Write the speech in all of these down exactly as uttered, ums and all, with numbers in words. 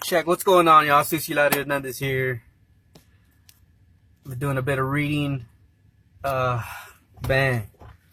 Check, what's going on, y'all? Susilado Hernandez here. We're doing a bit of reading. Uh, bang.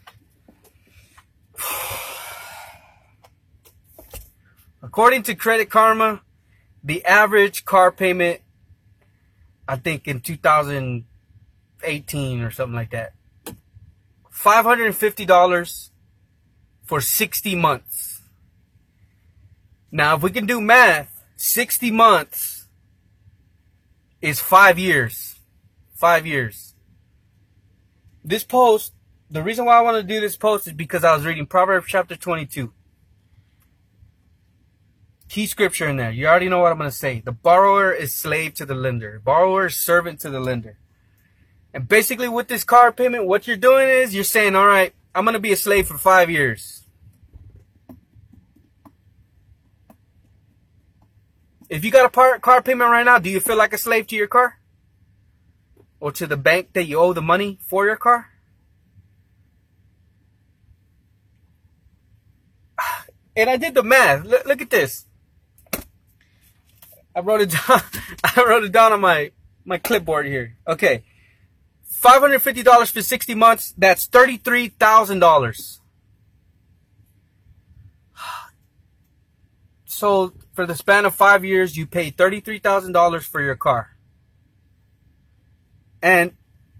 According to Credit Karma, the average car payment, I think in two thousand eighteen or something like that, five hundred fifty dollars for sixty months. Now, if we can do math, sixty months is five years. Five years. This post, the reason why I want to do this post is because I was reading Proverbs chapter twenty-two. Key scripture in there. You already know what I'm going to say. The borrower is slave to the lender. Borrower is servant to the lender. And basically with this car payment, what you're doing is you're saying, all right, I'm going to be a slave for five years. If you got a par- car payment right now, do you feel like a slave to your car? Or to the bank that you owe the money for your car? And I did the math. Look, look at this. I wrote it down. I wrote it down on my, my clipboard here. Okay. five hundred fifty dollars for sixty months. That's thirty-three thousand dollars. So for the span of five years, you pay thirty-three thousand dollars for your car. And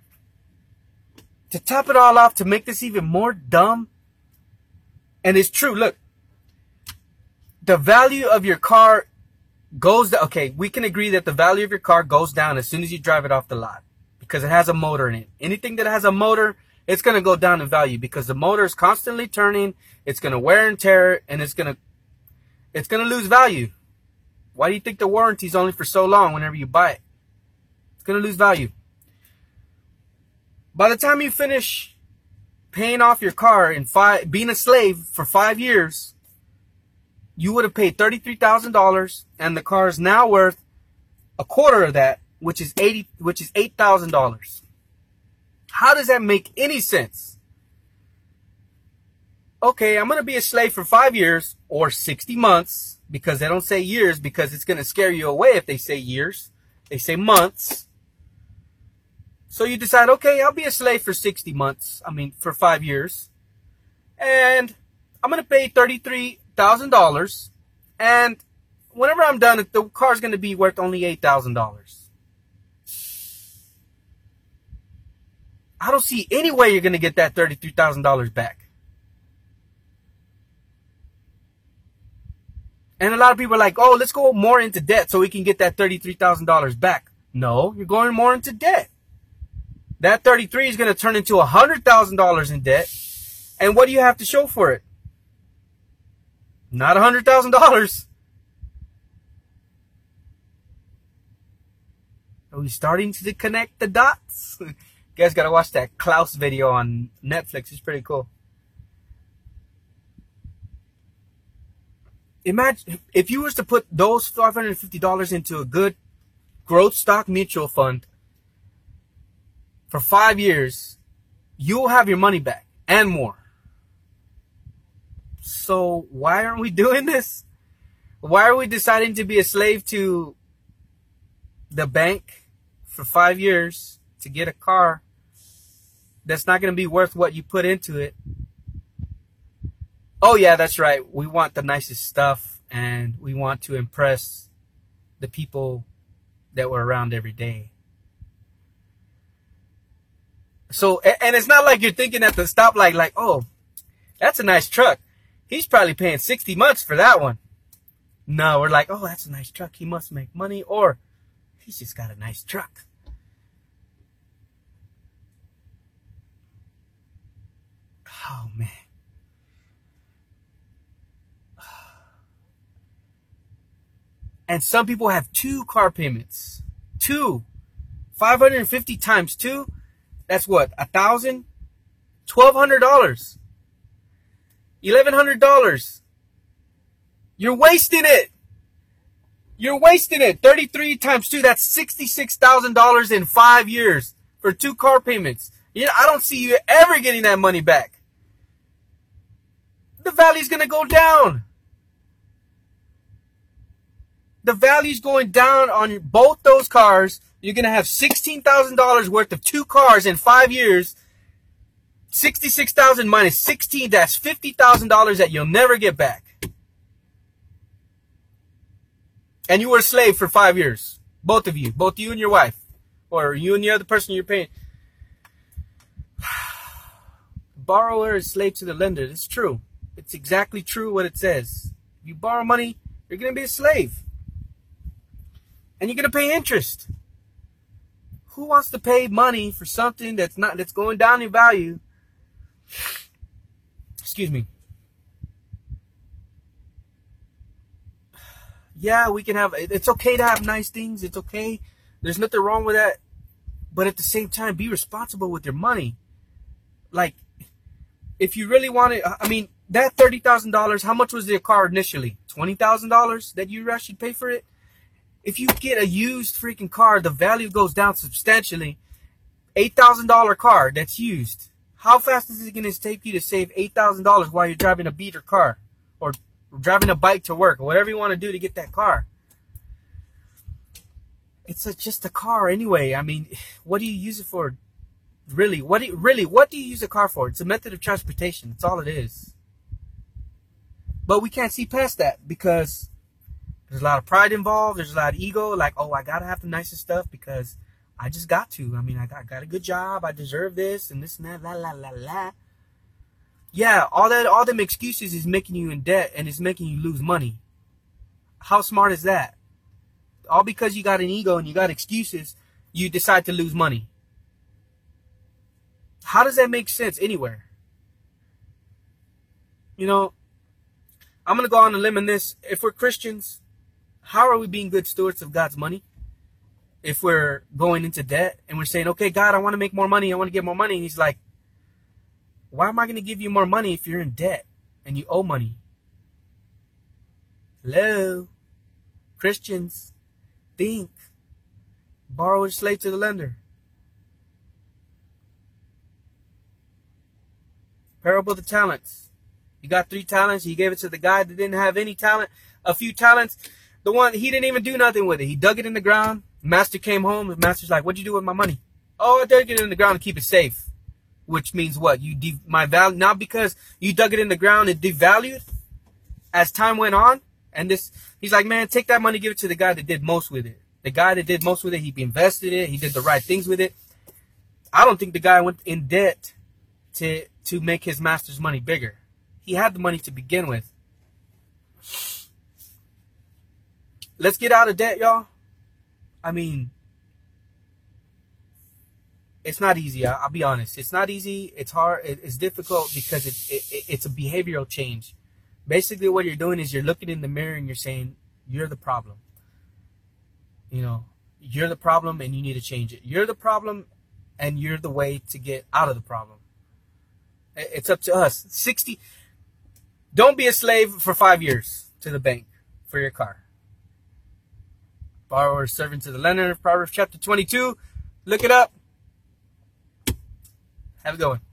to top it all off, to make this even more dumb, and it's true, look, the value of your car goes down. Okay, we can agree that the value of your car goes down as soon as you drive it off the lot because it has a motor in it. Anything that has a motor, it's going to go down in value because the motor is constantly turning. It's going to wear and tear, and it's going to it's going to lose value. Why do you think the warranty is only for so long whenever you buy it? It's going to lose value. By the time you finish paying off your car and five, being a slave for five years, you would have paid thirty-three thousand dollars, and the car is now worth a quarter of that, which is eighty, which is eight thousand dollars. How does that make any sense? Okay, I'm going to be a slave for five years or sixty months, because they don't say years, because it's going to scare you away if they say years. They say months. So you decide, okay, I'll be a slave for sixty months. I mean, for five years. And I'm going to pay thirty-three thousand dollars. And whenever I'm done, the car's going to be worth only eight thousand dollars. I don't see any way you're going to get that thirty-three thousand dollars back. And a lot of people are like, oh, let's go more into debt so we can get that thirty-three thousand dollars back. No, you're going more into debt. That thirty-three is going to turn into one hundred thousand dollars in debt. And what do you have to show for it? Not one hundred thousand dollars. Are we starting to connect the dots? You guys got to watch that Klaus video on Netflix. It's pretty cool. Imagine if you was to put those five hundred fifty dollars into a good growth stock mutual fund for five years, you'll have your money back and more. So why aren't we doing this? Why are we deciding to be a slave to the bank for five years to get a car that's not going to be worth what you put into it? Oh yeah, that's right. We want the nicest stuff, and we want to impress the people that we're around every day. So, and it's not like you're thinking at the stoplight like, oh, that's a nice truck. He's probably paying sixty months for that one. No, we're like, oh, that's a nice truck. He must make money, or he's just got a nice truck. Oh, man. And some people have two car payments. Two. five hundred fifty times two. That's what? A thousand? Twelve hundred dollars. Eleven hundred dollars. You're wasting it. You're wasting it. Thirty-three times two. That's sixty-six thousand dollars in five years for two car payments. You know, I don't see you ever getting that money back. The value's gonna go down. the value's going down on both those cars. You're going to have sixteen thousand dollars worth of two cars in five years. sixty-six thousand dollars minus sixteen, that's fifty thousand dollars that you'll never get back. And you were a slave for five years. Both of you. Both you and your wife. Or you and the other person you're paying. Borrower is slave to the lender. It's true. It's exactly true what it says. If you borrow money, you're going to be a slave. And you're going to pay interest. Who wants to pay money for something that's not that's going down in value? Excuse me. Yeah, we can have, it's okay to have nice things. It's okay. There's nothing wrong with that. But at the same time, be responsible with your money. Like, if you really want it, I mean, that thirty thousand dollars, how much was their car initially? twenty thousand dollars that you actually pay for it? If you get a used freaking car, the value goes down substantially. eight thousand dollars car that's used. How fast is it going to take you to save eight thousand dollars while you're driving a beater car? Or driving a bike to work? Or whatever you want to do to get that car. It's a, just a car anyway. I mean, what do you use it for? Really? What do you, really, what do you use a car for? It's a method of transportation. That's all it is. But we can't see past that because there's a lot of pride involved. There's a lot of ego. Like, oh, I got to have the nicest stuff because I just got to. I mean, I got, got a good job. I deserve this and this and that. La, la, la, la. Yeah, all that, all them excuses is making you in debt and it's making you lose money. How smart is that? All because you got an ego and you got excuses, you decide to lose money. How does that make sense anywhere? You know, I'm going to go on a limb in this. If we're Christians, how are we being good stewards of God's money? If we're going into debt and we're saying, okay, God, I want to make more money. I want to get more money. And he's like, why am I going to give you more money if you're in debt and you owe money? Hello? Christians, think. Borrower is slave to the lender. Parable of the talents. You got three talents. He gave it to the guy that didn't have any talent. A few talents. The one, he didn't even do nothing with it. He dug it in the ground. Master came home. The master's like, what'd you do with my money? Oh, I dug it in the ground to keep it safe. Which means what? You de- my value, not because you dug it in the ground, it devalued as time went on. And this, he's like, man, take that money, give it to the guy that did most with it. The guy that did most with it, he invested it. He did the right things with it. I don't think the guy went in debt to to make his master's money bigger. He had the money to begin with. Let's get out of debt, y'all. I mean, it's not easy. I'll be honest. It's not easy. It's hard. It's difficult because it, it, it's a behavioral change. Basically, what you're doing is you're looking in the mirror and you're saying, you're the problem. You know, you're the problem and you need to change it. You're the problem and you're the way to get out of the problem. It's up to us. sixty. Don't be a slave for five years to the bank for your car. Borrower servant to the lender. Proverbs chapter twenty-two. Look it up. Have a good one.